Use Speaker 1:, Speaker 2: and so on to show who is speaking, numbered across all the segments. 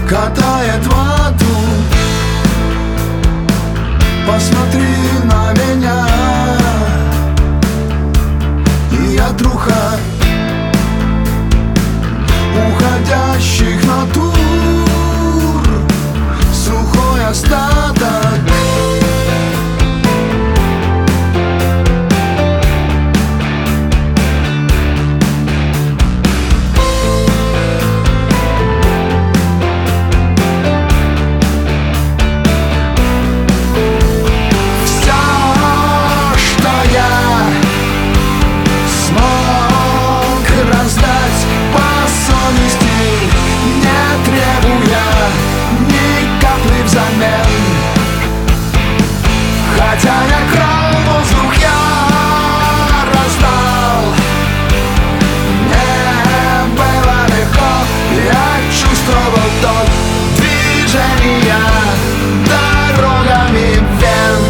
Speaker 1: катает вату. Посмотри на меня, я труха уходящих натур, сухой остаток. Хотя я крал воздух, я раздал. Мне было легко, я чувствовал ток движения дорогами вен.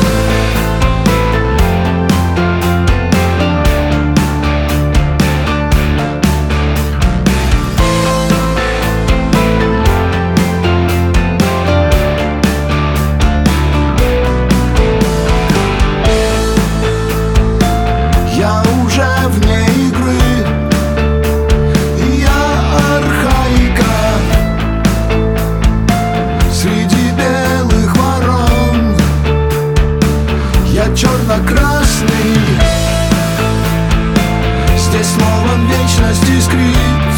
Speaker 1: Вне игры я архаика среди белых ворон. Я черно-красный, здесь словом вечность искрит.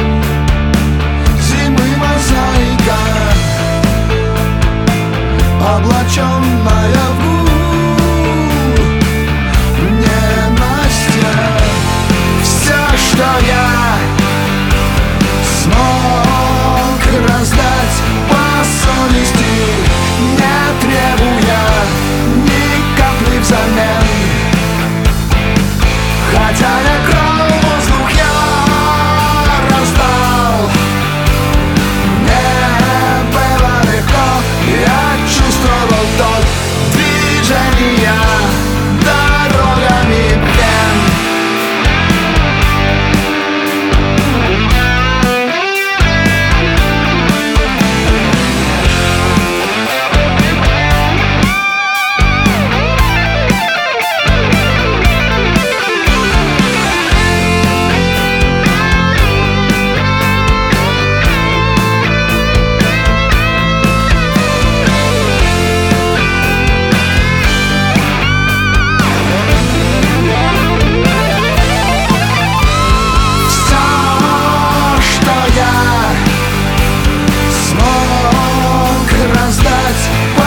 Speaker 1: Зимы мозаика, облаченная в что я смог раздать по совести, не требуя ни капли взамен. Хотя я крал воздух, я раздал. Мне было легко, я чувствовал ток движения дорогами вен. Смог раздать